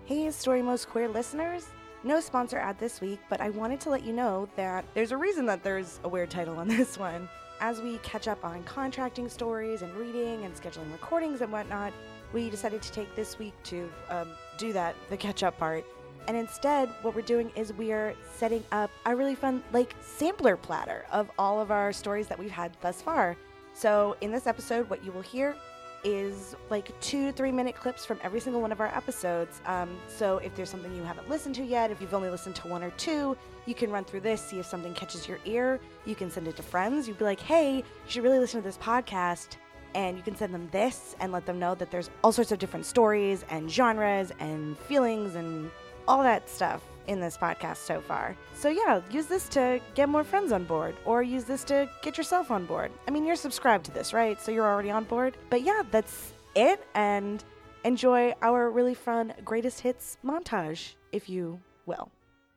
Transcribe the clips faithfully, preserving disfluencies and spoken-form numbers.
Hey, Story Most Queer listeners! No sponsor ad this week, but I wanted to let you know that there's a reason that there's a weird title on this one. As we catch up on contracting stories and reading and scheduling recordings and whatnot, we decided to take this week to um, do that, the catch-up part. And instead, what we're doing is we are setting up a really fun, like, sampler platter of all of our stories that we've had thus far. So in this episode, what you will hear is like two to three minute clips from every single one of our episodes. Um, so if there's something you haven't listened to yet, if you've only listened to one or two, you can run through this, see if something catches your ear. You can send it to friends. You'd be like, hey, you should really listen to this podcast. And you can send them this and let them know that there's all sorts of different stories and genres and feelings and all that stuff in this podcast so far. So yeah, use this to get more friends on board, or use this to get yourself on board. I mean, you're subscribed to this, right? So you're already on board. But yeah, that's it, and enjoy our really fun greatest hits montage, if you will.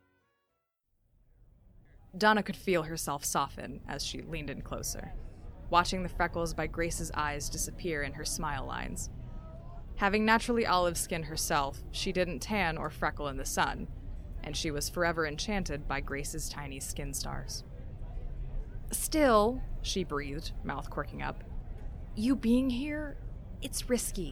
Donna could feel herself soften as she leaned in closer, watching the freckles by Grace's eyes disappear in her smile lines. Having naturally olive skin herself, she didn't tan or freckle in the sun, and she was forever enchanted by Grace's tiny skin stars. Still, she breathed, mouth quirking up, you being here, it's risky.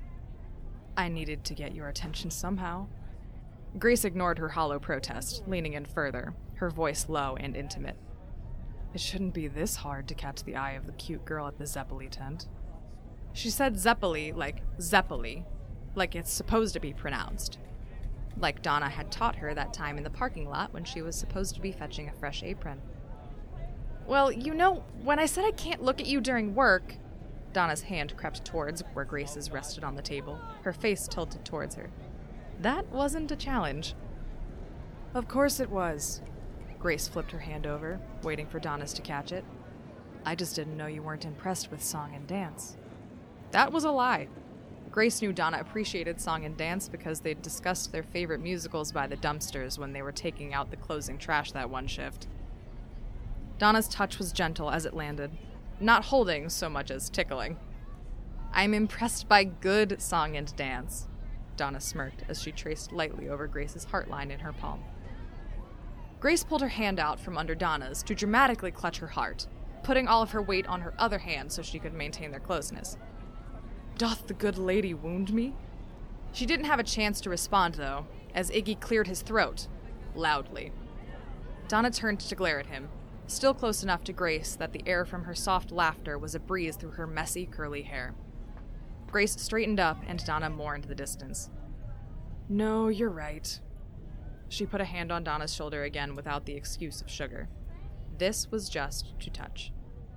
I needed to get your attention somehow. Grace ignored her hollow protest, leaning in further, her voice low and intimate. It shouldn't be this hard to catch the eye of the cute girl at the Zeppeli tent. She said Zeppeli like Zeppeli, like it's supposed to be pronounced. Like Donna had taught her that time in the parking lot when she was supposed to be fetching a fresh apron. Well, you know, when I said I can't look at you during work, Donna's hand crept towards where Grace's rested on the table, her face tilted towards her. That wasn't a challenge. Of course it was. Grace flipped her hand over, waiting for Donna's to catch it. I just didn't know you weren't impressed with song and dance. That was a lie. Grace knew Donna appreciated song and dance because they'd discussed their favorite musicals by the dumpsters when they were taking out the closing trash that one shift. Donna's touch was gentle as it landed, not holding so much as tickling. I'm impressed by good song and dance, Donna smirked as she traced lightly over Grace's heartline in her palm. Grace pulled her hand out from under Donna's to dramatically clutch her heart, putting all of her weight on her other hand so she could maintain their closeness. Doth the good lady wound me? She didn't have a chance to respond, though, as Iggy cleared his throat, loudly. Donna turned to glare at him, still close enough to Grace that the air from her soft laughter was a breeze through her messy, curly hair. Grace straightened up, and Donna mourned the distance. No, you're right. She put a hand on Donna's shoulder again without the excuse of sugar. This was just to touch.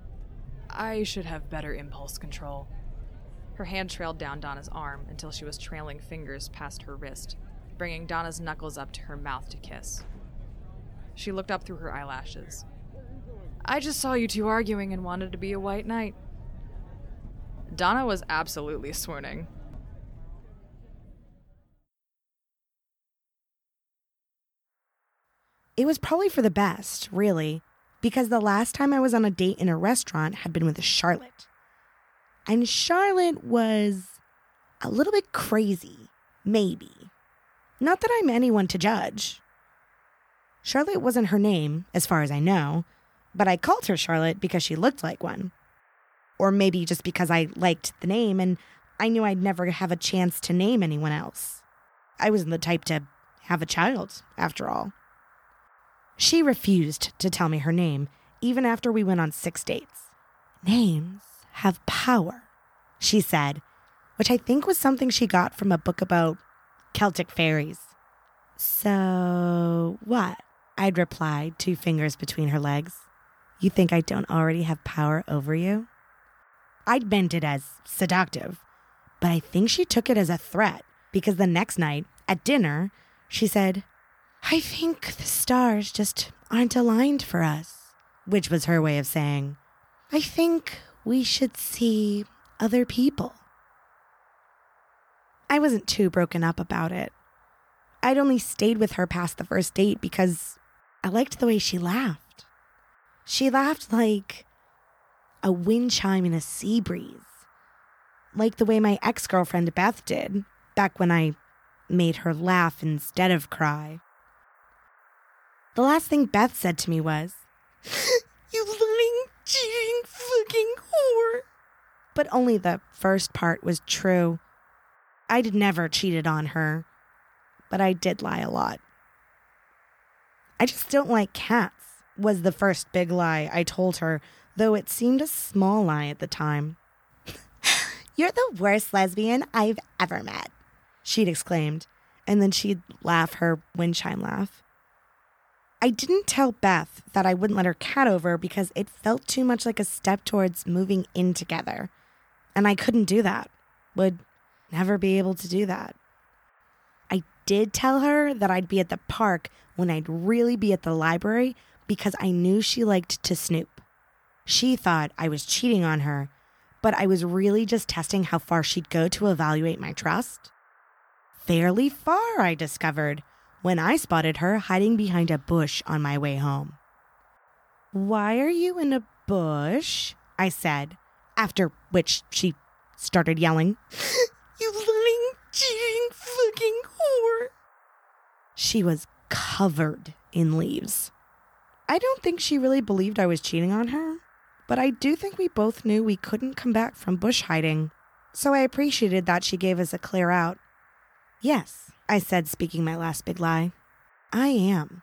I should have better impulse control. Her hand trailed down Donna's arm until she was trailing fingers past her wrist, bringing Donna's knuckles up to her mouth to kiss. She looked up through her eyelashes. I just saw you two arguing and wanted to be a white knight. Donna was absolutely swooning. It was probably for the best, really, because the last time I was on a date in a restaurant had been with Charlotte. And Charlotte was a little bit crazy, maybe. Not that I'm anyone to judge. Charlotte wasn't her name, as far as I know, but I called her Charlotte because she looked like one. Or maybe just because I liked the name and I knew I'd never have a chance to name anyone else. I wasn't the type to have a child, after all. She refused to tell me her name, even after we went on six dates. Names have power, she said, which I think was something she got from a book about Celtic fairies. So, what? I'd replied, two fingers between her legs. You think I don't already have power over you? I'd meant it as seductive, but I think she took it as a threat, because the next night, at dinner, she said, I think the stars just aren't aligned for us, which was her way of saying, I think we should see other people. I wasn't too broken up about it. I'd only stayed with her past the first date because I liked the way she laughed. She laughed like a wind chime in a sea breeze, like the way my ex-girlfriend Beth did back when I made her laugh instead of cry. The last thing Beth said to me was, "You lying, cheating, fucking whore." But only the first part was true. I'd never cheated on her, but I did lie a lot. I just don't like cats, was the first big lie I told her, though it seemed a small lie at the time. "You're the worst lesbian I've ever met," she'd exclaimed, and then she'd laugh her wind chime laugh. I didn't tell Beth that I wouldn't let her cat over because it felt too much like a step towards moving in together. And I couldn't do that. Would never be able to do that. I did tell her that I'd be at the park when I'd really be at the library because I knew she liked to snoop. She thought I was cheating on her, but I was really just testing how far she'd go to evaluate my trust. Fairly far, I discovered, when I spotted her hiding behind a bush on my way home. "Why are you in a bush?" I said, after which she started yelling, "You lying, cheating, fucking whore." She was covered in leaves. I don't think she really believed I was cheating on her, but I do think we both knew we couldn't come back from bush hiding, so I appreciated that she gave us a clear out. "Yes," I said, speaking my last big lie. "I am."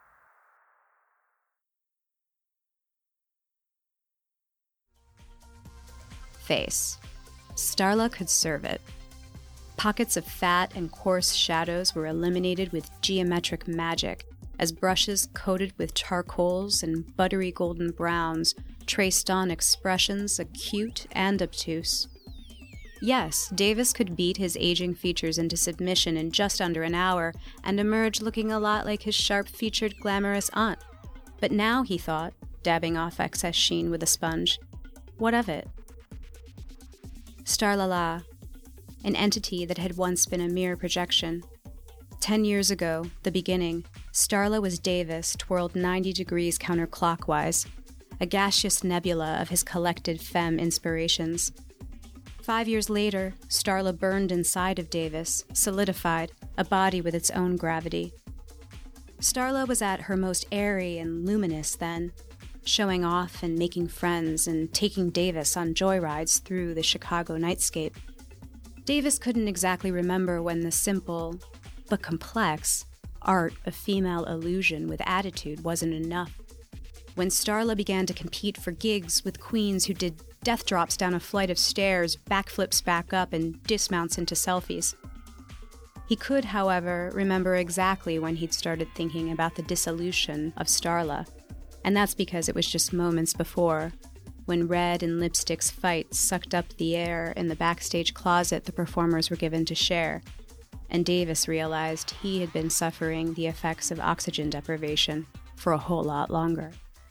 Face. Starla could serve it. Pockets of fat and coarse shadows were eliminated with geometric magic, as brushes coated with charcoals and buttery golden browns traced on expressions acute and obtuse. Yes, Davis could beat his aging features into submission in just under an hour and emerge looking a lot like his sharp-featured, glamorous aunt. But now, he thought, dabbing off excess sheen with a sponge, what of it? Starla La, an entity that had once been a mere projection. Ten years ago, the beginning, Starla was Davis twirled ninety degrees counterclockwise, a gaseous nebula of his collected femme inspirations. Five years later, Starla burned inside of Davis, solidified, a body with its own gravity. Starla was at her most airy and luminous then, showing off and making friends and taking Davis on joyrides through the Chicago nightscape. Davis couldn't exactly remember when the simple, but complex, art of female illusion with attitude wasn't enough. When Starla began to compete for gigs with queens who did death drops down a flight of stairs, backflips back up, and dismounts into selfies. He could, however, remember exactly when he'd started thinking about the dissolution of Starla, and that's because it was just moments before, when red and lipstick's fights sucked up the air in the backstage closet the performers were given to share, and Davis realized he had been suffering the effects of oxygen deprivation for a whole lot longer.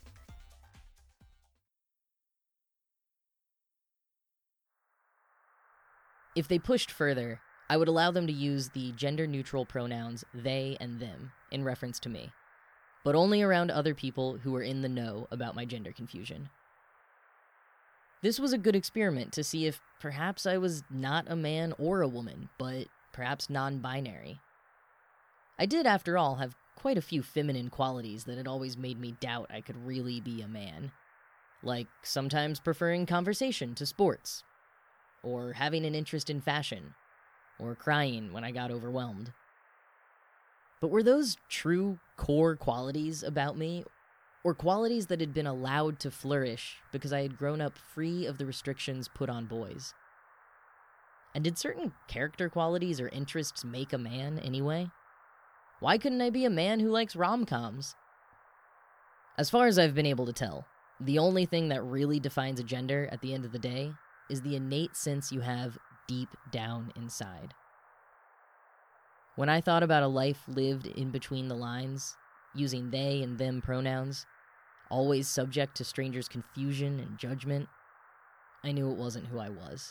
If they pushed further, I would allow them to use the gender-neutral pronouns they and them in reference to me, but only around other people who were in the know about my gender confusion. This was a good experiment to see if perhaps I was not a man or a woman, but perhaps non-binary. I did, after all, have quite a few feminine qualities that had always made me doubt I could really be a man, like sometimes preferring conversation to sports, or having an interest in fashion, or crying when I got overwhelmed. But were those true core qualities about me, or qualities that had been allowed to flourish because I had grown up free of the restrictions put on boys? And did certain character qualities or interests make a man anyway? Why couldn't I be a man who likes rom-coms? As far as I've been able to tell, the only thing that really defines a gender at the end of the day is the innate sense you have deep down inside. When I thought about a life lived in between the lines, using they and them pronouns, always subject to strangers' confusion and judgment, I knew it wasn't who I was.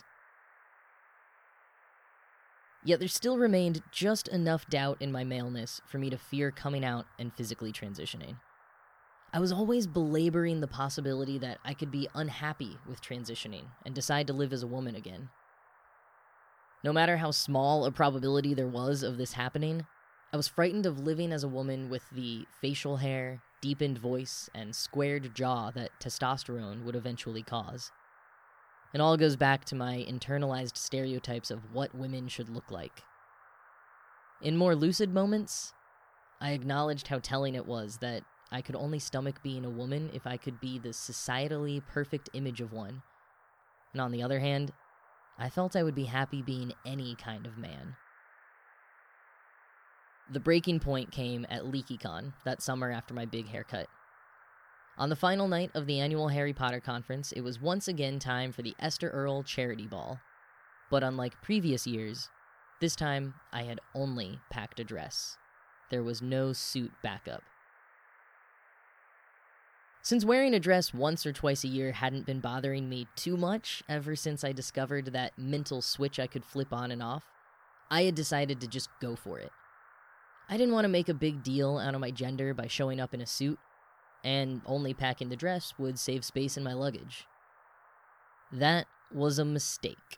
Yet there still remained just enough doubt in my maleness for me to fear coming out and physically transitioning. I was always belaboring the possibility that I could be unhappy with transitioning and decide to live as a woman again. No matter how small a probability there was of this happening, I was frightened of living as a woman with the facial hair, deepened voice, and squared jaw that testosterone would eventually cause. It all goes back to my internalized stereotypes of what women should look like. In more lucid moments, I acknowledged how telling it was that I could only stomach being a woman if I could be the societally perfect image of one. And on the other hand, I felt I would be happy being any kind of man. The breaking point came at LeakyCon, that summer after my big haircut. On the final night of the annual Harry Potter conference, it was once again time for the Esther Earl Charity Ball. But unlike previous years, this time I had only packed a dress. There was no suit backup. Since wearing a dress once or twice a year hadn't been bothering me too much ever since I discovered that mental switch I could flip on and off, I had decided to just go for it. I didn't want to make a big deal out of my gender by showing up in a suit, and only packing the dress would save space in my luggage. That was a mistake.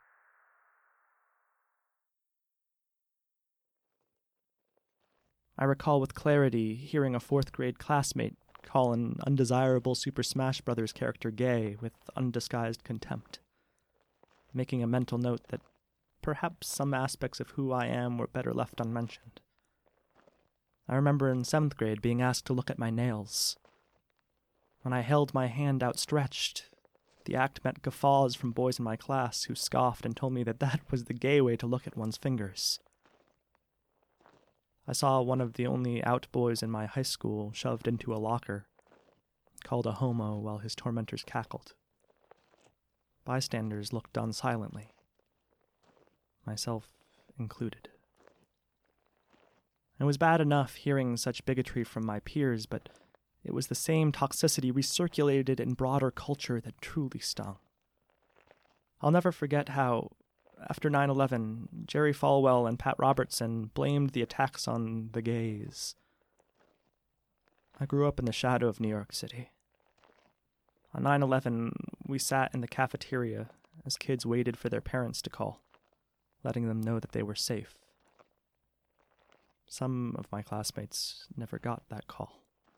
I recall with clarity hearing a fourth grade classmate call an undesirable Super Smash Bros. Character gay with undisguised contempt, making a mental note that perhaps some aspects of who I am were better left unmentioned. I remember in seventh grade being asked to look at my nails. When I held my hand outstretched, the act met guffaws from boys in my class who scoffed and told me that that was the gay way to look at one's fingers. I saw one of the only out boys in my high school shoved into a locker, called a homo while his tormentors cackled. Bystanders looked on silently, myself included. It was bad enough hearing such bigotry from my peers, but it was the same toxicity recirculated in broader culture that truly stung. I'll never forget how, after nine eleven, Jerry Falwell and Pat Robertson blamed the attacks on the gays. I grew up in the shadow of New York City. On nine eleven, we sat in the cafeteria as kids waited for their parents to call, letting them know that they were safe. Some of my classmates never got that call.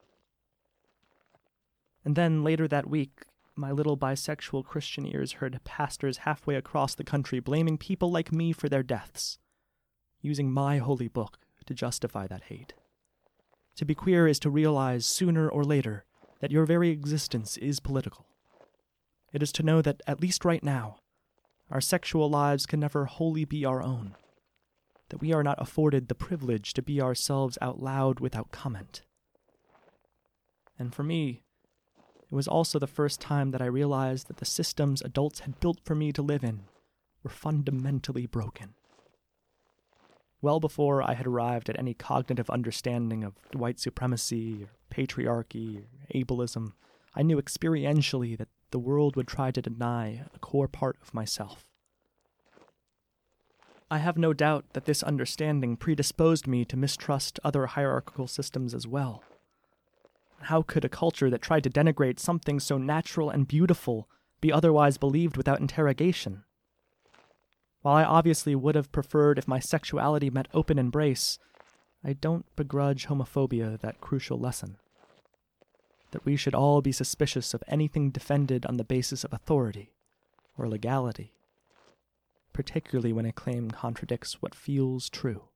And then later that week, my little bisexual Christian ears heard pastors halfway across the country blaming people like me for their deaths, using my holy book to justify that hate. To be queer is to realize sooner or later that your very existence is political. It is to know that, at least right now, our sexual lives can never wholly be our own, that we are not afforded the privilege to be ourselves out loud without comment. And for me, it was also the first time that I realized that the systems adults had built for me to live in were fundamentally broken. Well before I had arrived at any cognitive understanding of white supremacy, or patriarchy, or ableism, I knew experientially that the world would try to deny a core part of myself. I have no doubt that this understanding predisposed me to mistrust other hierarchical systems as well. How could a culture that tried to denigrate something so natural and beautiful be otherwise believed without interrogation? While I obviously would have preferred if my sexuality meant open embrace, I don't begrudge homophobia that crucial lesson. That we should all be suspicious of anything defended on the basis of authority or legality, particularly when a claim contradicts what feels true.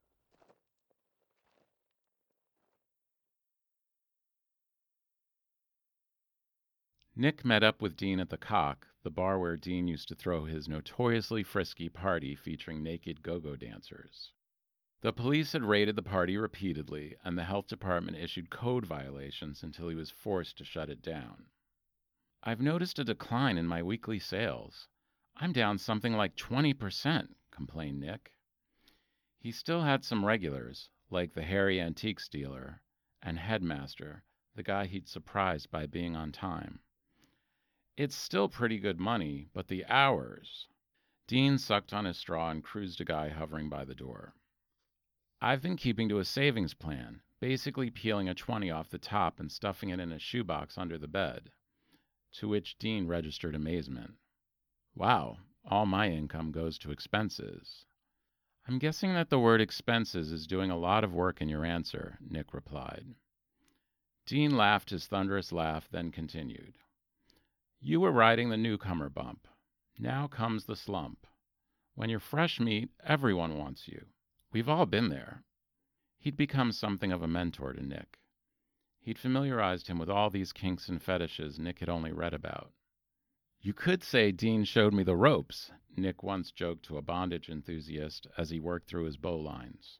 Nick met up with Dean at the Cock, the bar where Dean used to throw his notoriously frisky party featuring naked go-go dancers. The police had raided the party repeatedly, and the health department issued code violations until he was forced to shut it down. "I've noticed a decline in my weekly sales. I'm down something like twenty percent, complained Nick. He still had some regulars, like the hairy antiques dealer, and Headmaster, the guy he'd surprised by being on time. It's still pretty good money, but the hours. Dean sucked on his straw and cruised a guy hovering by the door. I've been keeping to a savings plan, basically peeling a twenty off the top and stuffing it in a shoebox under the bed. To which Dean registered amazement. Wow, All my income goes to expenses." "I'm guessing that the word expenses is doing a lot of work in your answer," Nick replied. Dean laughed his thunderous laugh, then continued. "You were riding the newcomer bump. Now comes the slump. When you're fresh meat, everyone wants you. We've all been there." He'd become something of a mentor to Nick. He'd familiarized him with all these kinks and fetishes Nick had only read about. "You could say Dean showed me the ropes," Nick once joked to a bondage enthusiast as he worked through his bowlines.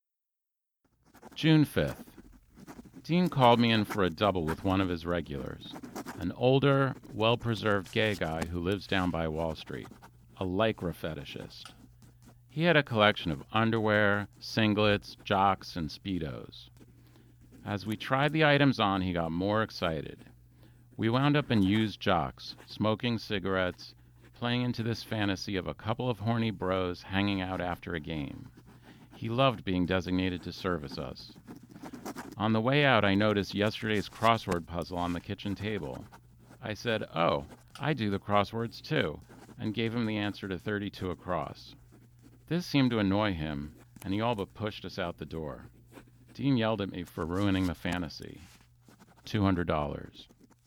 June fifth. Dean called me in for a double with one of his regulars, an older, well-preserved gay guy who lives down by Wall Street, a lycra fetishist. He had a collection of underwear, singlets, jocks, and Speedos. As we tried the items on, he got more excited. We wound up in used jocks, smoking cigarettes, playing into this fantasy of a couple of horny bros hanging out after a game. He loved being designated to service us. On the way out, I noticed yesterday's crossword puzzle on the kitchen table. I said, "Oh, I do the crosswords too," and gave him the answer to thirty-two across. This seemed to annoy him, and he all but pushed us out the door. Dean yelled at me for ruining the fantasy. two hundred dollars.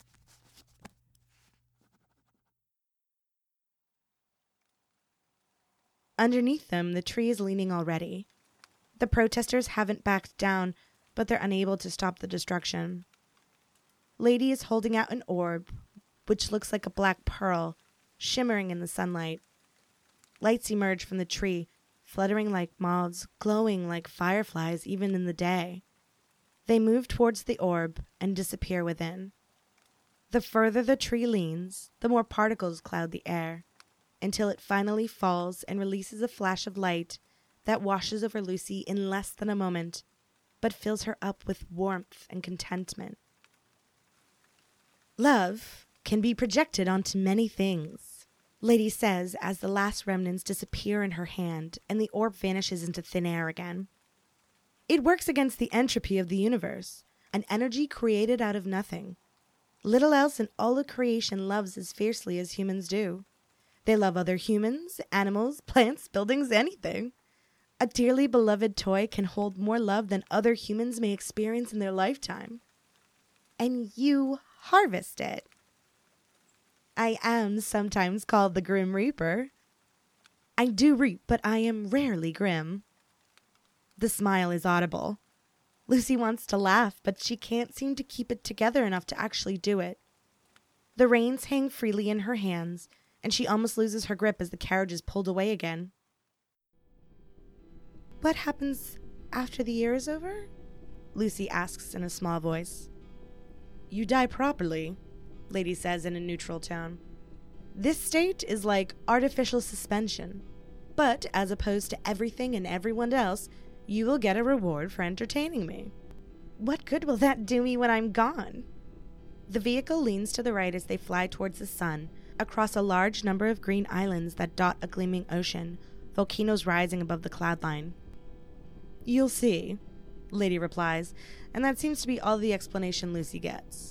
Underneath them, the tree is leaning already. The protesters haven't backed down, but they're unable to stop the destruction. Lady is holding out an orb, which looks like a black pearl, shimmering in the sunlight. Lights emerge from the tree, fluttering like moths, glowing like fireflies even in the day. They move towards the orb and disappear within. The further the tree leans, the more particles cloud the air, until it finally falls and releases a flash of light that washes over Lucy in less than a moment, but fills her up with warmth and contentment. Love can be projected onto many things, Lady says as the last remnants disappear in her hand and the orb vanishes into thin air again. It works against the entropy of the universe, an energy created out of nothing. Little else in all of creation loves as fiercely as humans do. They love other humans, animals, plants, buildings, anything. A dearly beloved toy can hold more love than other humans may experience in their lifetime. And you harvest it. I am sometimes called the Grim Reaper. I do reap, but I am rarely grim. The smile is audible. Lucy wants to laugh, but she can't seem to keep it together enough to actually do it. The reins hang freely in her hands, and she almost loses her grip as the carriage is pulled away again. What happens after the year is over? Lucy asks in a small voice. You die properly, Lady says in a neutral tone. This state is like artificial suspension, but as opposed to everything and everyone else, you will get a reward for entertaining me. What good will that do me when I'm gone? The vehicle leans to the right as they fly towards the sun, across a large number of green islands that dot a gleaming ocean, volcanoes rising above the cloud line. You'll see, Lady replies, and that seems to be all the explanation Lucy gets.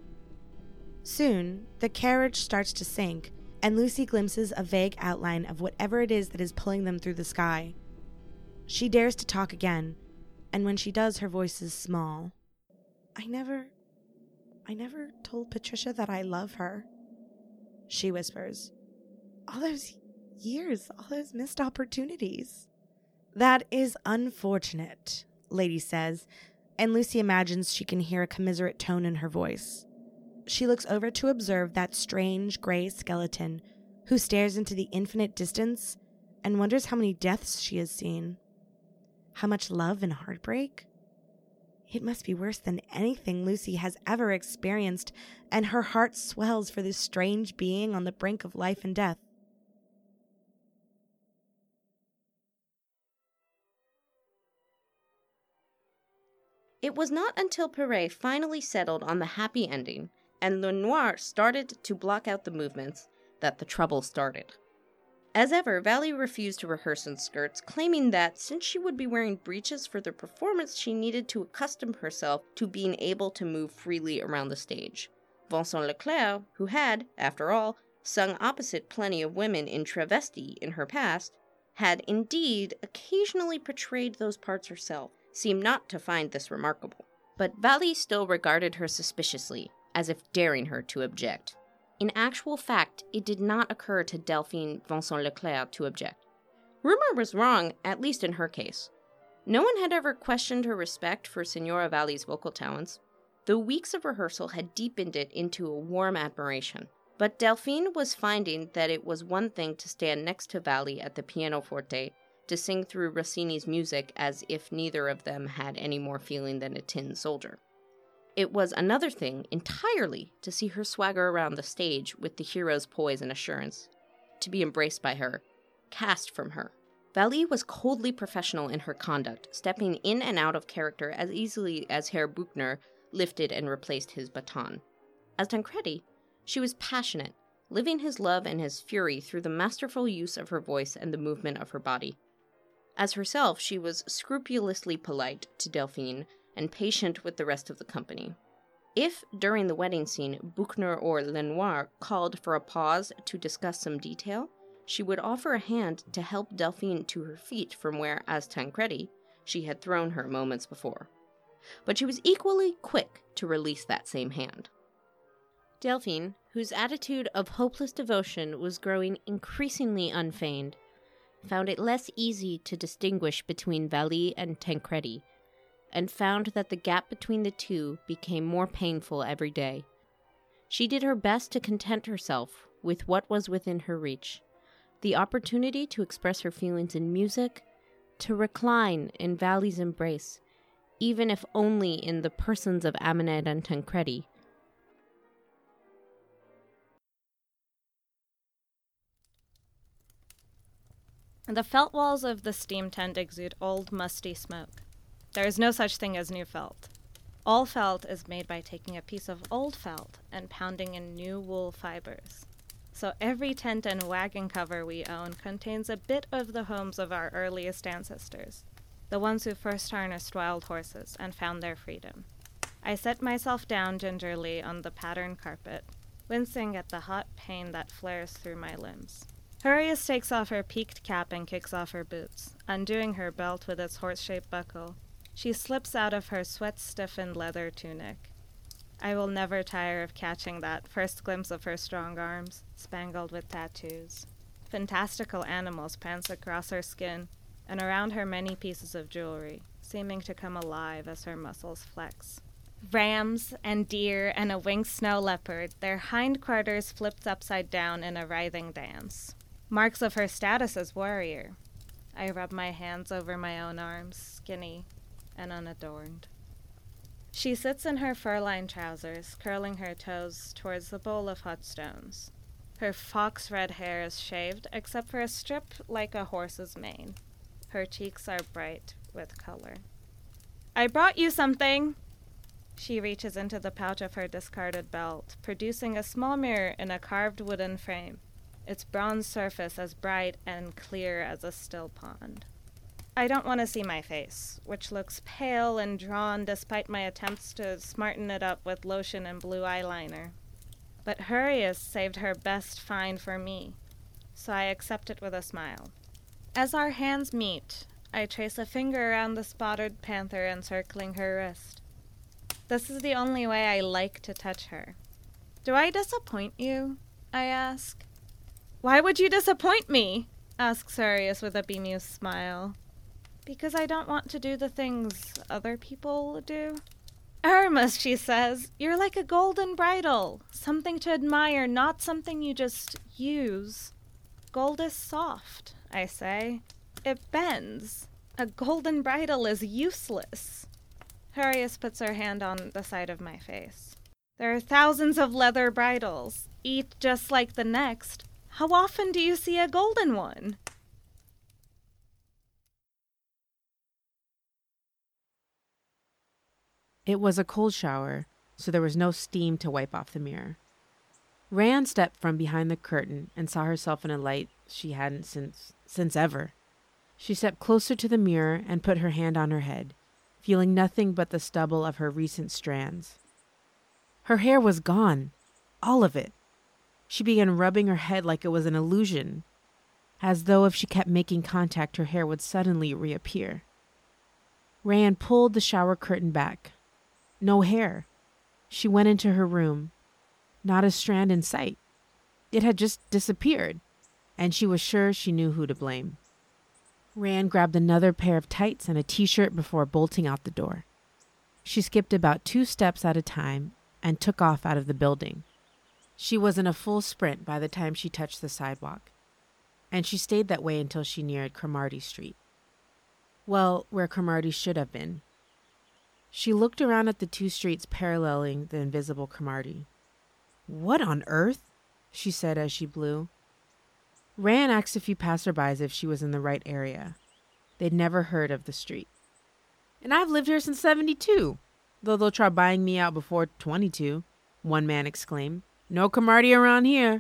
Soon, the carriage starts to sink, and Lucy glimpses a vague outline of whatever it is that is pulling them through the sky. She dares to talk again, and when she does, her voice is small. I never... I never told Patricia that I love her, she whispers. All those years, all those missed opportunities. That is unfortunate, Lady says, and Lucy imagines she can hear a commiserate tone in her voice. She looks over to observe that strange gray skeleton who stares into the infinite distance and wonders how many deaths she has seen. How much love and heartbreak? It must be worse than anything Lucy has ever experienced, and her heart swells for this strange being on the brink of life and death. It was not until Perret finally settled on the happy ending, and Lenoir started to block out the movements, that the trouble started. As ever, Valley refused to rehearse in skirts, claiming that since she would be wearing breeches for the performance, she needed to accustom herself to being able to move freely around the stage. Vincent Leclerc, who had, after all, sung opposite plenty of women in travesti in her past, had indeed occasionally portrayed those parts herself, seemed not to find this remarkable. But Valley still regarded her suspiciously, as if daring her to object. In actual fact, it did not occur to Delphine Vincent Leclerc to object. Rumor was wrong, at least in her case. No one had ever questioned her respect for Signora Valley's vocal talents. The weeks of rehearsal had deepened it into a warm admiration. But Delphine was finding that it was one thing to stand next to Valley at the pianoforte, to sing through Rossini's music as if neither of them had any more feeling than a tin soldier. It was another thing entirely to see her swagger around the stage with the hero's poise and assurance, to be embraced by her, cast from her. Valley was coldly professional in her conduct, stepping in and out of character as easily as Herr Buchner lifted and replaced his baton. As Tancredi, she was passionate, living his love and his fury through the masterful use of her voice and the movement of her body. As herself, she was scrupulously polite to Delphine and patient with the rest of the company. If, during the wedding scene, Buchner or Lenoir called for a pause to discuss some detail, she would offer a hand to help Delphine to her feet from where, as Tancredi, she had thrown her moments before. But she was equally quick to release that same hand. Delphine, whose attitude of hopeless devotion was growing increasingly unfeigned, found it less easy to distinguish between Valley and Tancredi, and found that the gap between the two became more painful every day. She did her best to content herself with what was within her reach, the opportunity to express her feelings in music, to recline in Valley's embrace, even if only in the persons of Aminet and Tancredi. The felt walls of the steam tent exude old, musty smoke. There is no such thing as new felt. All felt is made by taking a piece of old felt and pounding in new wool fibers. So every tent and wagon cover we own contains a bit of the homes of our earliest ancestors, the ones who first harnessed wild horses and found their freedom. I set myself down gingerly on the patterned carpet, wincing at the hot pain that flares through my limbs. Hurrius takes off her peaked cap and kicks off her boots, undoing her belt with its horse-shaped buckle. She slips out of her sweat-stiffened leather tunic. I will never tire of catching that first glimpse of her strong arms, spangled with tattoos. Fantastical animals prance across her skin, and around her many pieces of jewelry, seeming to come alive as her muscles flex. Rams and deer and a winged snow leopard, their hindquarters flipped upside down in a writhing dance. Marks of her status as warrior. I rub my hands over my own arms, skinny and unadorned. She sits in her fur-lined trousers, curling her toes towards the bowl of hot stones. Her fox-red hair is shaved, except for a strip like a horse's mane. Her cheeks are bright with color. I brought you something! She reaches into the pouch of her discarded belt, producing a small mirror in a carved wooden frame, its bronze surface as bright and clear as a still pond. I don't want to see my face, which looks pale and drawn despite my attempts to smarten it up with lotion and blue eyeliner. But Hurrius saved her best find for me, so I accept it with a smile. As our hands meet, I trace a finger around the spotted panther encircling her wrist. This is the only way I like to touch her. Do I disappoint you? I ask. Why would you disappoint me? Asks Hurrius with a bemused smile. Because I don't want to do the things other people do. Aramis, she says, you're like a golden bridle, something to admire, not something you just use. Gold is soft, I say. It bends. A golden bridle is useless. Hurrius puts her hand on the side of my face. There are thousands of leather bridles, each just like the next. How often do you see a golden one? It was a cold shower, so there was no steam to wipe off the mirror. Rand stepped from behind the curtain and saw herself in a light she hadn't since since ever. She stepped closer to the mirror and put her hand on her head, feeling nothing but the stubble of her recent strands. Her hair was gone, all of it. She began rubbing her head like it was an illusion, as though if she kept making contact, her hair would suddenly reappear. Rand pulled the shower curtain back. No hair. She went into her room. Not a strand in sight. It had just disappeared, and she was sure she knew who to blame. Rand grabbed another pair of tights and a t-shirt before bolting out the door. She skipped about two steps at a time and took off out of the building. She was in a full sprint by the time she touched the sidewalk, and she stayed that way until she neared Cromartie Street. Well, where Cromartie should have been. She looked around at the two streets paralleling the invisible Cromartie. "What on earth?" she said as she blew. Rand asked a few passerbys if she was in the right area. They'd never heard of the street. "And I've lived here since seventy-two, though they'll try buying me out before twenty-two, one man exclaimed. "No Cromartie around here."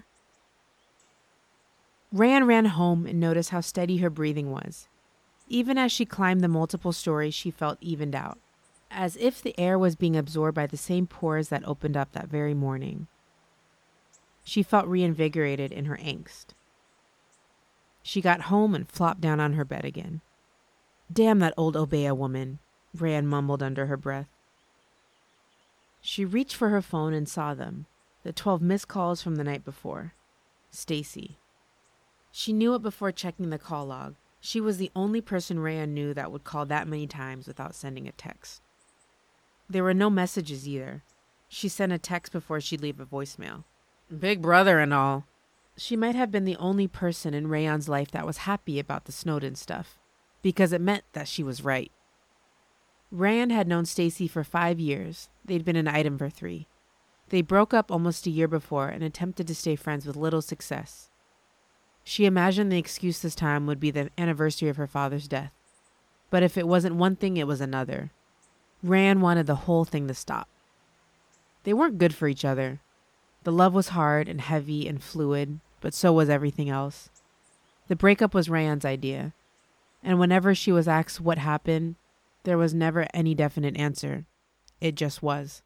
Rand ran home and noticed how steady her breathing was. Even as she climbed the multiple stories, she felt evened out, as if the air was being absorbed by the same pores that opened up that very morning. She felt reinvigorated in her angst. She got home and flopped down on her bed again. "Damn that old Obeah woman," Rand mumbled under her breath. She reached for her phone and saw them, the twelve missed calls from the night before. Stacy. She knew it before checking the call log. She was the only person Rand knew that would call that many times without sending a text. There were no messages either. She sent a text before she'd leave a voicemail. Big brother and all. She might have been the only person in Rayon's life that was happy about the Snowden stuff, because it meant that she was right. Rand had known Stacy for five years. They'd been an item for three. They broke up almost a year before and attempted to stay friends with little success. She imagined the excuse this time would be the anniversary of her father's death. But if it wasn't one thing, it was another. Rand wanted the whole thing to stop. They weren't good for each other. The love was hard and heavy and fluid, but so was everything else. The breakup was Rand's idea, and whenever she was asked what happened, there was never any definite answer. It just was.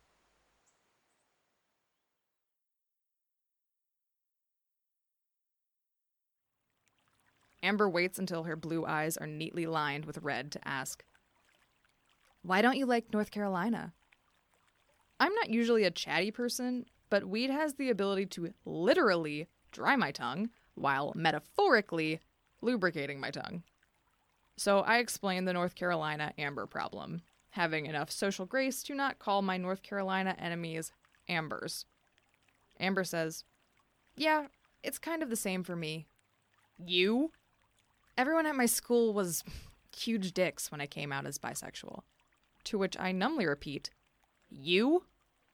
Amber waits until her blue eyes are neatly lined with red to ask, "Why don't you like North Carolina?" I'm not usually a chatty person, but weed has the ability to literally dry my tongue while metaphorically lubricating my tongue. So I explained the North Carolina Amber problem, having enough social grace to not call my North Carolina enemies Ambers. Amber says, "Yeah, it's kind of the same for me." You? Everyone at my school was huge dicks when I came out as bisexual. To which I numbly repeat, you?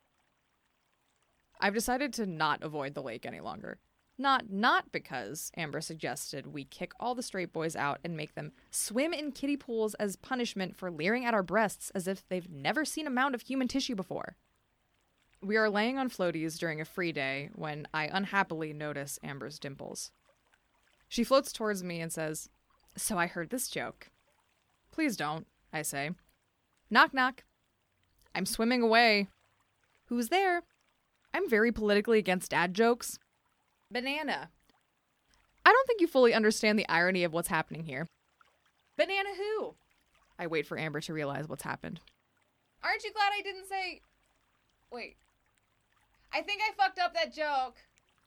I've decided to not avoid the lake any longer. Not not because Amber suggested we kick all the straight boys out and make them swim in kiddie pools as punishment for leering at our breasts as if they've never seen a mound of human tissue before. We are laying on floaties during a free day when I unhappily notice Amber's dimples. She floats towards me and says, "So I heard this joke." "Please don't," I say. "Knock, knock." I'm swimming away. "Who's there?" I'm very politically against dad jokes. "Banana." I don't think you fully understand the irony of what's happening here. "Banana who?" I wait for Amber to realize what's happened. "Aren't you glad I didn't say... Wait. I think I fucked up that joke."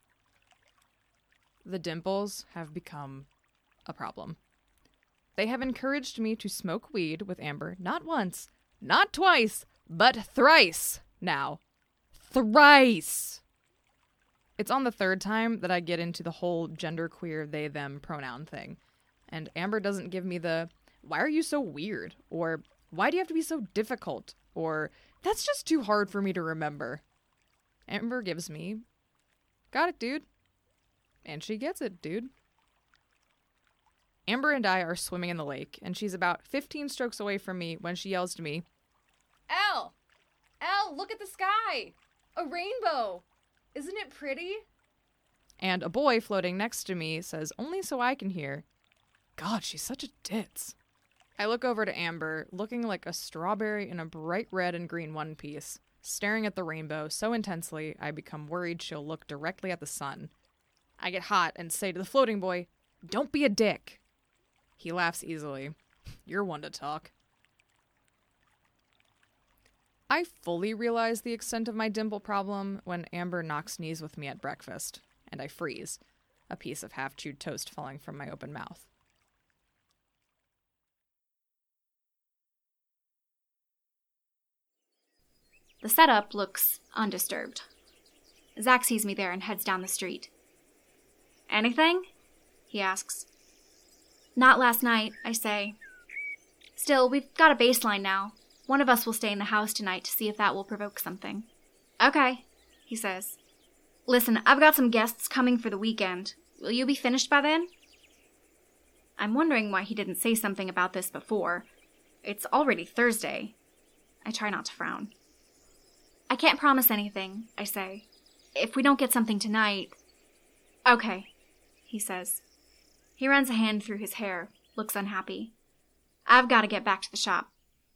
The dimples have become a problem. They have encouraged me to smoke weed with Amber not once, not twice, but thrice now. Thrice! It's on the third time that I get into the whole genderqueer they them pronoun thing. And Amber doesn't give me the, "Why are you so weird?" Or, "Why do you have to be so difficult?" Or, "That's just too hard for me to remember." Amber gives me, "Got it, dude." And she gets it, dude. Amber and I are swimming in the lake, and she's about fifteen strokes away from me when she yells to me, "Elle! Elle, look at the sky! A rainbow! Isn't it pretty?" And a boy floating next to me says, only so I can hear, "God, she's such a ditz." I look over to Amber, looking like a strawberry in a bright red and green one piece, staring at the rainbow so intensely I become worried she'll look directly at the sun. I get hot and say to the floating boy, "Don't be a dick." He laughs easily. "You're one to talk." I fully realize the extent of my dimple problem when Amber knocks knees with me at breakfast, and I freeze, a piece of half-chewed toast falling from my open mouth. The setup looks undisturbed. Zach sees me there and heads down the street. "Anything?" he asks. "Not last night," I say. "Still, we've got a baseline now. One of us will stay in the house tonight to see if that will provoke something." "Okay," he says. "Listen, I've got some guests coming for the weekend. Will you be finished by then?" I'm wondering why he didn't say something about this before. It's already Thursday. I try not to frown. "I can't promise anything," I say. "If we don't get something tonight..." "Okay," he says. He runs a hand through his hair, looks unhappy. "I've got to get back to the shop."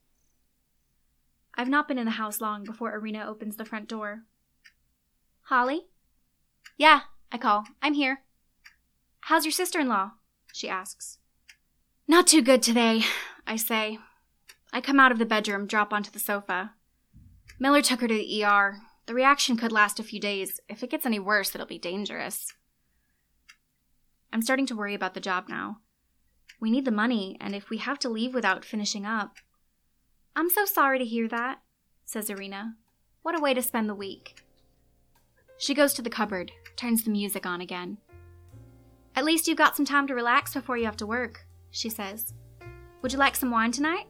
I've not been in the house long before Irina opens the front door. "Holly?" "Yeah," I call. "I'm here." "How's your sister-in-law?" she asks. "Not too good today," I say. I come out of the bedroom, drop onto the sofa. Miller took her to the E R. The reaction could last a few days. If it gets any worse, it'll be dangerous. I'm starting to worry about the job now. We need the money, and if we have to leave without finishing up... "I'm so sorry to hear that," says Irina. "What a way to spend the week." She goes to the cupboard, turns the music on again. "At least you've got some time to relax before you have to work," she says. "Would you like some wine tonight?"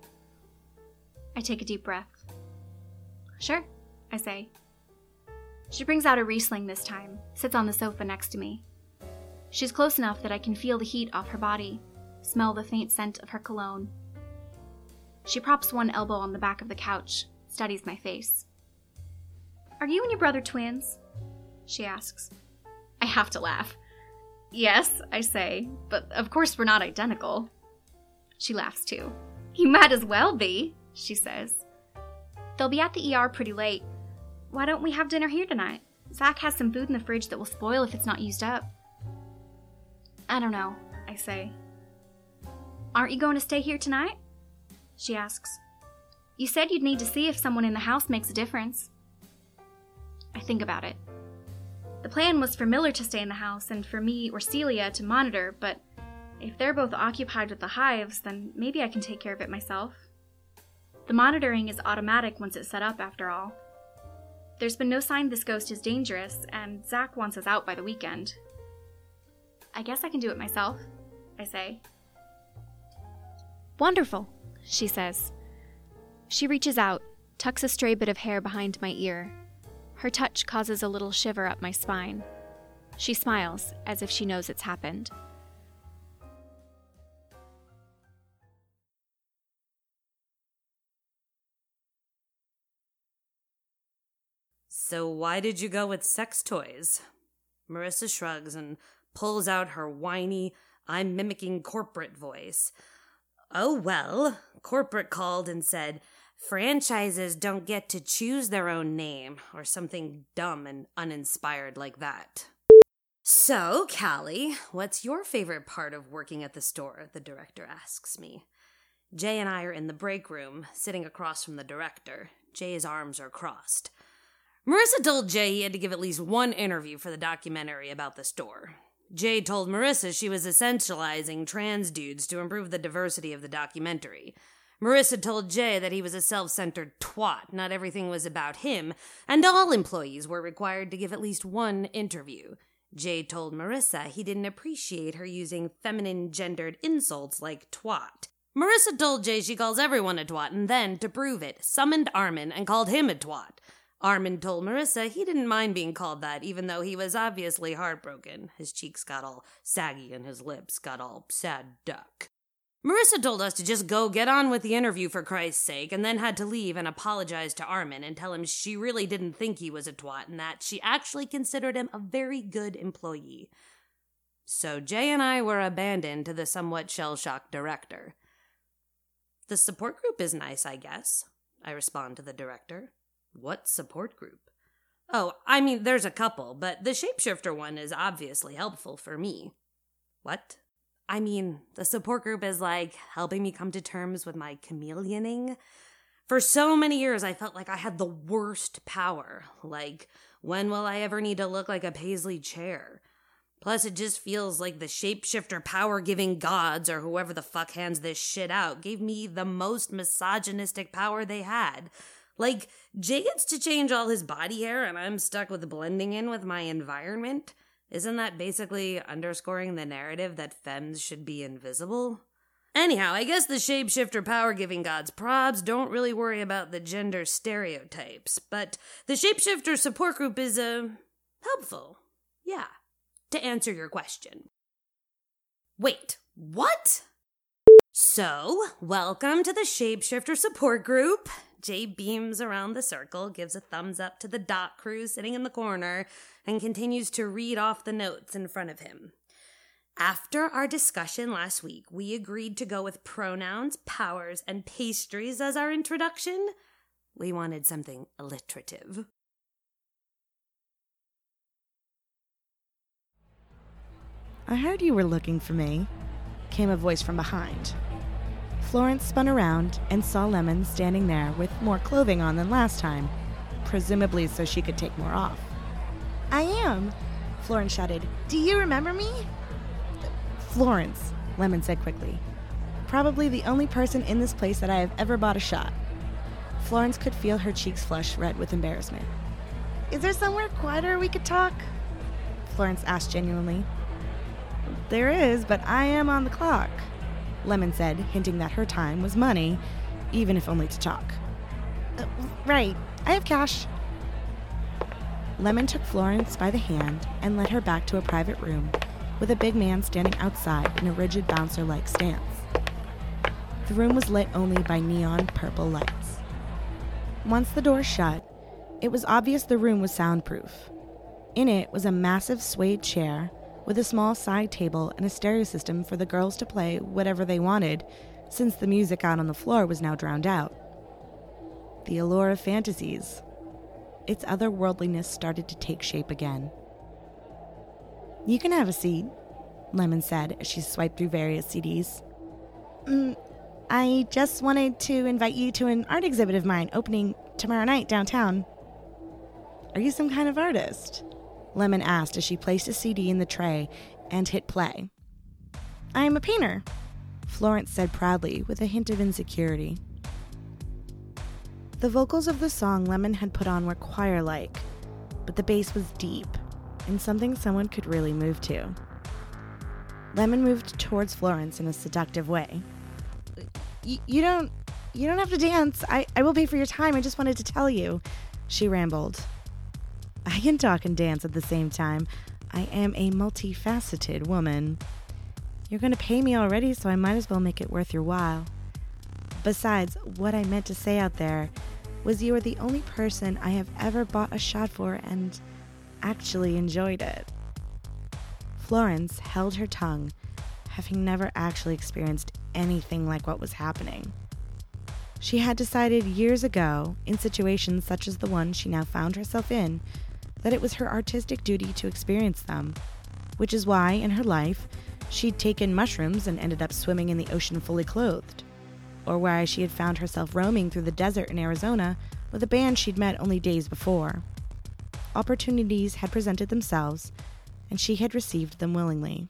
I take a deep breath. "Sure," I say. She brings out a Riesling this time, sits on the sofa next to me. She's close enough that I can feel the heat off her body, smell the faint scent of her cologne. She props one elbow on the back of the couch, studies my face. "Are you and your brother twins?" she asks. I have to laugh. "Yes," I say, "but of course we're not identical." She laughs too. "You might as well be," she says. "They'll be at the E R pretty late. Why don't we have dinner here tonight? Zach has some food in the fridge that will spoil if it's not used up." "I don't know," I say. "Aren't you going to stay here tonight?" she asks. "You said you'd need to see if someone in the house makes a difference." I think about it. The plan was for Miller to stay in the house and for me or Celia to monitor, but if they're both occupied with the hives, then maybe I can take care of it myself. The monitoring is automatic once it's set up, after all. There's been no sign this ghost is dangerous, and Zach wants us out by the weekend. "I guess I can do it myself," I say. "Wonderful," she says. She reaches out, tucks a stray bit of hair behind my ear. Her touch causes a little shiver up my spine. She smiles, as if she knows it's happened. "So why did you go with sex toys?" Marissa shrugs and pulls out her whiny, I'm mimicking corporate voice. "Oh, well, corporate called and said, franchises don't get to choose their own name," or something dumb and uninspired like that. "So, Callie, what's your favorite part of working at the store?" the director asks me. Jay and I are in the break room, sitting across from the director. Jay's arms are crossed. Marissa told Jay he had to give at least one interview for the documentary about the store. Jay told Marissa she was essentializing trans dudes to improve the diversity of the documentary. Marissa told Jay that he was a self-centered twat, not everything was about him, and all employees were required to give at least one interview. Jay told Marissa he didn't appreciate her using feminine gendered insults like twat. Marissa told Jay she calls everyone a twat, and then, to prove it, summoned Armin and called him a twat. Armin told Marissa he didn't mind being called that, even though he was obviously heartbroken. His cheeks got all saggy and his lips got all sad duck. Marissa told us to just go get on with the interview for Christ's sake, and then had to leave and apologize to Armin and tell him she really didn't think he was a twat and that she actually considered him a very good employee. So Jay and I were abandoned to the somewhat shell-shocked director. "The support group is nice, I guess," I respond to the director. What support group? Oh, I mean, there's a couple, but the shapeshifter one is obviously helpful for me. What? I mean, the support group is like helping me come to terms with my chameleoning. For so many years, I felt like I had the worst power. Like, when will I ever need to look like a Paisley chair? Plus, it just feels like the shapeshifter power-giving gods, or whoever the fuck hands this shit out, gave me the most misogynistic power they had. Like, Jay gets to change all his body hair, and I'm stuck with blending in with my environment. Isn't that basically underscoring the narrative that femmes should be invisible? Anyhow, I guess the shapeshifter power-giving gods probs don't really worry about the gender stereotypes, but the shapeshifter support group is, uh, helpful. Yeah, to answer your question. Wait, what? So, welcome to the shapeshifter support group. Jay beams around the circle, gives a thumbs up to the dot crew sitting in the corner, and continues to read off the notes in front of him. After our discussion last week, we agreed to go with pronouns, powers, and pastries as our introduction. We wanted something alliterative. I heard you were looking for me, came a voice from behind. Florence spun around and saw Lemon standing there with more clothing on than last time, presumably so she could take more off. I am, Florence shouted. Do you remember me? Florence, Lemon said quickly. Probably the only person in this place that I have ever bought a shot. Florence could feel her cheeks flush red with embarrassment. Is there somewhere quieter we could talk? Florence asked genuinely. There is, but I am on the clock, Lemon said, hinting that her time was money, even if only to talk. Uh, right, I have cash. Lemon took Florence by the hand and led her back to a private room with a big man standing outside in a rigid bouncer-like stance. The room was lit only by neon purple lights. Once the door shut, it was obvious the room was soundproof. In it was a massive suede chair with a small side table and a stereo system for the girls to play whatever they wanted, since the music out on the floor was now drowned out. The allure of fantasies. Its otherworldliness started to take shape again. You can have a seat, Lemon said as she swiped through various C Ds. Mm, I just wanted to invite you to an art exhibit of mine opening tomorrow night downtown. Are you some kind of artist? Lemon asked as she placed a C D in the tray and hit play. I am a painter, Florence said proudly with a hint of insecurity. The vocals of the song Lemon had put on were choir-like, but the bass was deep and something someone could really move to. Lemon moved towards Florence in a seductive way. Y- you don't you don't have to dance. I, I will pay for your time. I just wanted to tell you, she rambled. I can talk and dance at the same time. I am a multifaceted woman. You're going to pay me already, so I might as well make it worth your while. Besides, what I meant to say out there was you are the only person I have ever bought a shot for and actually enjoyed it. Florence held her tongue, having never actually experienced anything like what was happening. She had decided years ago, in situations such as the one she now found herself in, that it was her artistic duty to experience them, which is why, in her life, she'd taken mushrooms and ended up swimming in the ocean fully clothed, or why she had found herself roaming through the desert in Arizona with a band she'd met only days before. Opportunities had presented themselves, and she had received them willingly.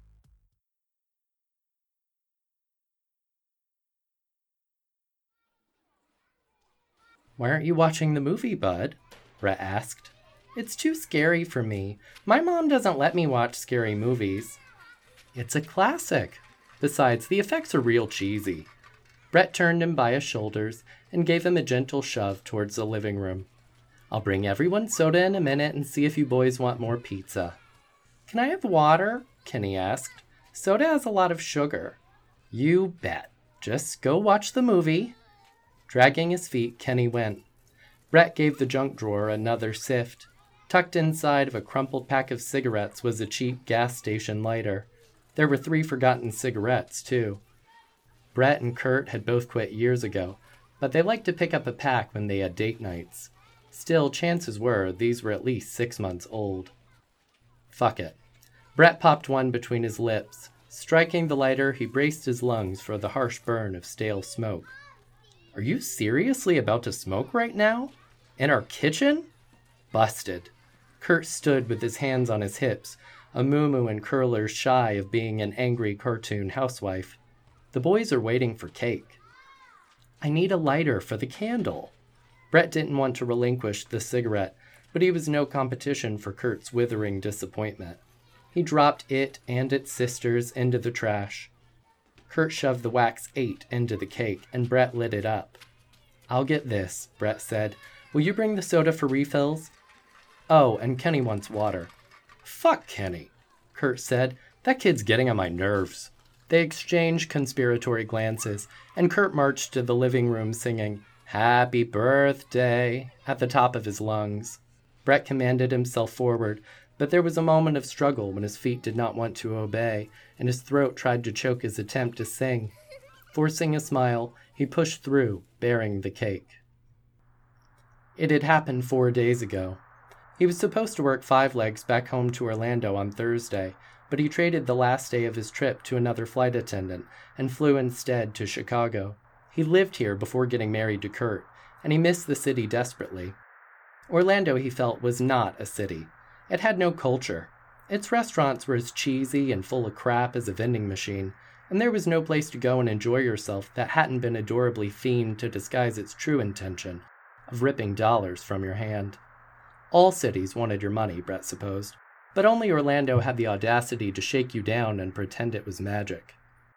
Why aren't you watching the movie, bud? Brett asked. It's too scary for me. My mom doesn't let me watch scary movies. It's a classic. Besides, the effects are real cheesy. Brett turned him by his shoulders and gave him a gentle shove towards the living room. I'll bring everyone soda in a minute and see if you boys want more pizza. Can I have water? Kenny asked. Soda has a lot of sugar. You bet. Just go watch the movie. Dragging his feet, Kenny went. Brett gave the junk drawer another sift. Tucked inside of a crumpled pack of cigarettes was a cheap gas station lighter. There were three forgotten cigarettes, too. Brett and Kurt had both quit years ago, but they liked to pick up a pack when they had date nights. Still, chances were these were at least six months old. Fuck it. Brett popped one between his lips. Striking the lighter, he braced his lungs for the harsh burn of stale smoke. Are you seriously about to smoke right now? In our kitchen? Busted. Kurt stood with his hands on his hips, a moo-moo and curlers shy of being an angry cartoon housewife. The boys are waiting for cake. I need a lighter for the candle. Brett didn't want to relinquish the cigarette, but he was no competition for Kurt's withering disappointment. He dropped it and its sisters into the trash. Kurt shoved the wax eight into the cake, and Brett lit it up. I'll get this, Brett said. Will you bring the soda for refills? Oh, and Kenny wants water. Fuck Kenny, Kurt said. That kid's getting on my nerves. They exchanged conspiratory glances, and Kurt marched to the living room singing, Happy Birthday, at the top of his lungs. Brett commanded himself forward, but there was a moment of struggle when his feet did not want to obey, and his throat tried to choke his attempt to sing. Forcing a smile, he pushed through, bearing the cake. It had happened four days ago. He was supposed to work five legs back home to Orlando on Thursday, but he traded the last day of his trip to another flight attendant and flew instead to Chicago. He lived here before getting married to Kurt, and he missed the city desperately. Orlando, he felt, was not a city. It had no culture. Its restaurants were as cheesy and full of crap as a vending machine, and there was no place to go and enjoy yourself that hadn't been adorably themed to disguise its true intention of ripping dollars from your hand. All cities wanted your money, Brett supposed, but only Orlando had the audacity to shake you down and pretend it was magic.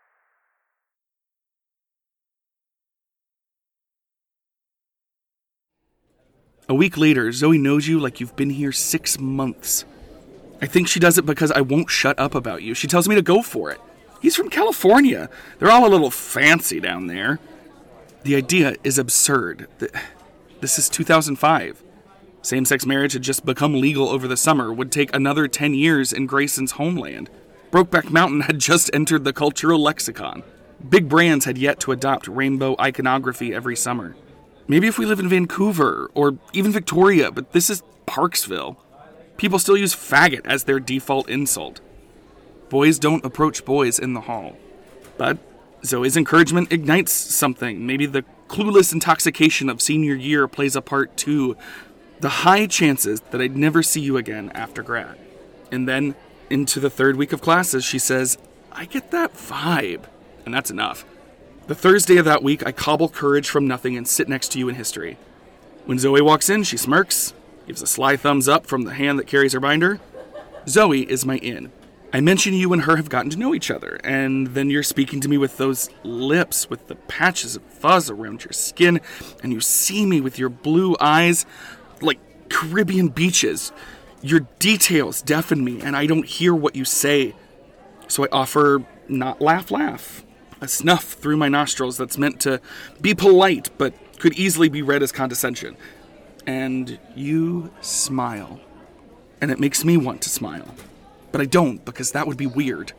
A week later, Zoe knows you like you've been here six months. I think she does it because I won't shut up about you. She tells me to go for it. He's from California. They're all a little fancy down there. The idea is absurd. This is two thousand five. Same-sex marriage had just become legal over the summer, would take another ten years in Grayson's homeland. Brokeback Mountain had just entered the cultural lexicon. Big brands had yet to adopt rainbow iconography every summer. Maybe if we live in Vancouver, or even Victoria, but this is Parksville. People still use faggot as their default insult. Boys don't approach boys in the hall. But Zoe's encouragement ignites something. Maybe the clueless intoxication of senior year plays a part too. The high chances that I'd never see you again after grad. And then, into the third week of classes, she says, I get that vibe. And that's enough. The Thursday of that week, I cobble courage from nothing and sit next to you in history. When Zoe walks in, she smirks, gives a sly thumbs up from the hand that carries her binder. Zoe is my in. I mention you and her have gotten to know each other, and then you're speaking to me with those lips, with the patches of fuzz around your skin, and you see me with your blue eyes like Caribbean beaches. Your details deafen me, and I don't hear what you say. So I offer not laugh, laugh. A snuff through my nostrils that's meant to be polite, but could easily be read as condescension. And you smile. And it makes me want to smile. But I don't, because that would be weird.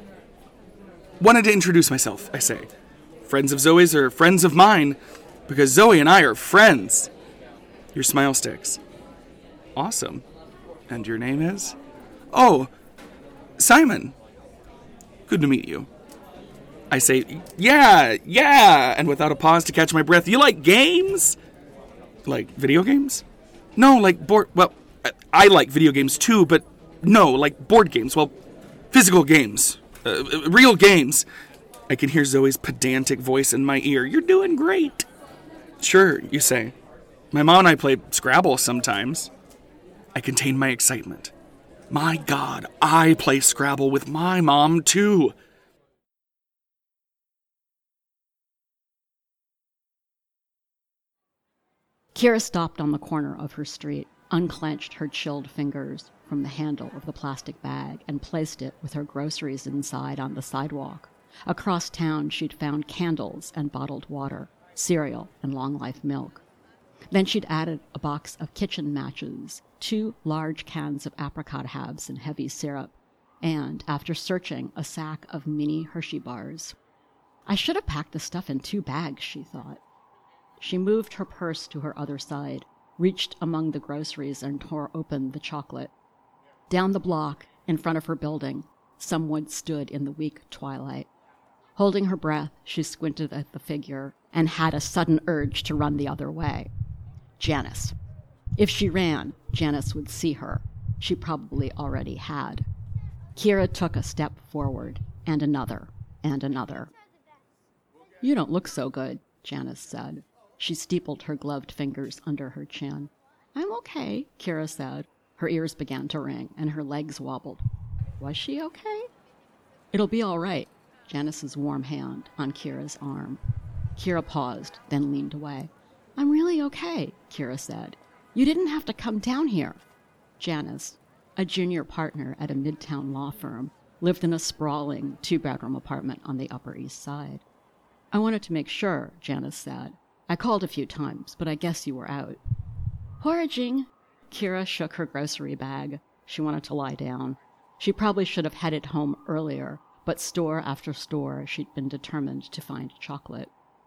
Wanted to introduce myself, I say. Friends of Zoe's are friends of mine, because Zoe and I are friends. Your smile sticks. Awesome. And your name is? Oh, Simon. Good to meet you. I say, yeah, yeah, and without a pause to catch my breath, you like games? Like video games? No, like board, well, I like video games too, but no, like board games, well, physical games, uh, real games. I can hear Zoe's pedantic voice in my ear. You're doing great. Sure, you say. My mom and I play Scrabble sometimes. I contain my excitement. My God, I play Scrabble with my mom too. Kira stopped on the corner of her street, unclenched her chilled fingers from the handle of the plastic bag, and placed it with her groceries inside on the sidewalk. Across town, she'd found candles and bottled water, cereal and long-life milk. Then she'd added a box of kitchen matches, two large cans of apricot halves and heavy syrup, and, after searching, a sack of mini Hershey bars. I should have packed the stuff in two bags, she thought. She moved her purse to her other side, reached among the groceries and tore open the chocolate. Down the block, in front of her building, someone stood in the weak twilight. Holding her breath, she squinted at the figure and had a sudden urge to run the other way. Janice. If she ran, Janice would see her. She probably already had. Kira took a step forward, and another, and another. "You don't look so good," Janice said. She steepled her gloved fingers under her chin. "I'm okay," Kira said. Her ears began to ring, and her legs wobbled. Was she okay? "It'll be all right," Janice's warm hand on Kira's arm. Kira paused, then leaned away. "I'm really okay," Kira said. "You didn't have to come down here." Janice, a junior partner at a midtown law firm, lived in a sprawling two-bedroom apartment on the Upper East Side. "I wanted to make sure," Janice said. "I called a few times, but I guess you were out." "Foraging." Kira shook her grocery bag. She wanted to lie down. She probably should have headed home earlier, but store after store she'd been determined to find chocolate.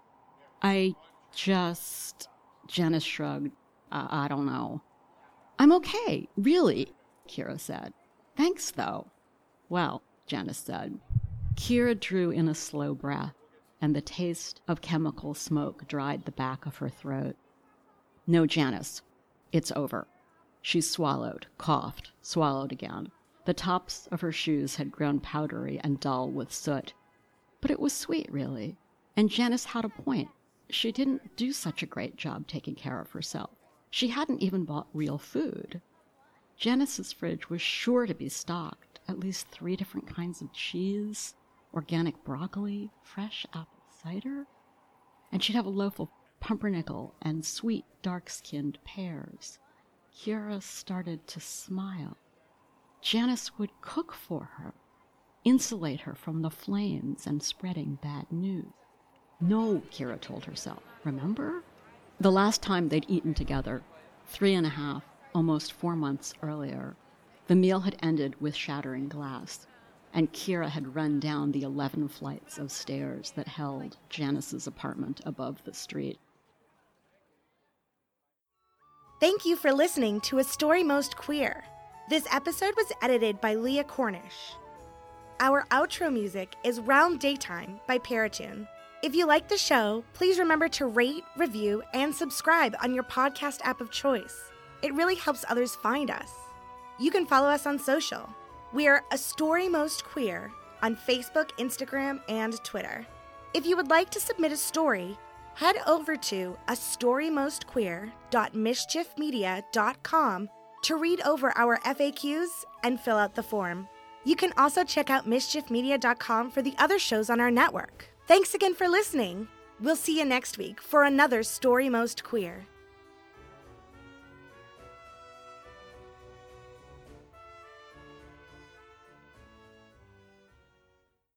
I just... Janice shrugged. I, I don't know. "I'm okay, really," Kira said. "Thanks, though." "Well," Janice said. Kira drew in a slow breath, and the taste of chemical smoke dried the back of her throat. "No, Janice. It's over." She swallowed, coughed, swallowed again. The tops of her shoes had grown powdery and dull with soot. But it was sweet, really. And Janice had a point. She didn't do such a great job taking care of herself. She hadn't even bought real food. Janice's fridge was sure to be stocked. At least three different kinds of cheese, organic broccoli, fresh apple cider. And she'd have a loaf of pumpernickel and sweet, dark-skinned pears. Kira started to smile. Janice would cook for her, insulate her from the flames and spreading bad news. No, Kira told herself. Remember? The last time they'd eaten together, three and a half, almost four months earlier, the meal had ended with shattering glass, and Kira had run down the eleven flights of stairs that held Janice's apartment above the street. Thank you for listening to A Story Most Queer. This episode was edited by Leah Cornish. Our outro music is Round Daytime by Paratune. If you like the show, please remember to rate, review, and subscribe on your podcast app of choice. It really helps others find us. You can follow us on social. We are A Story Most Queer on Facebook, Instagram, and Twitter. If you would like to submit a story, head over to a story most queer dot mischief media dot com to read over our F A Qs and fill out the form. You can also check out mischief media dot com for the other shows on our network. Thanks again for listening. We'll see you next week for another Story Most Queer.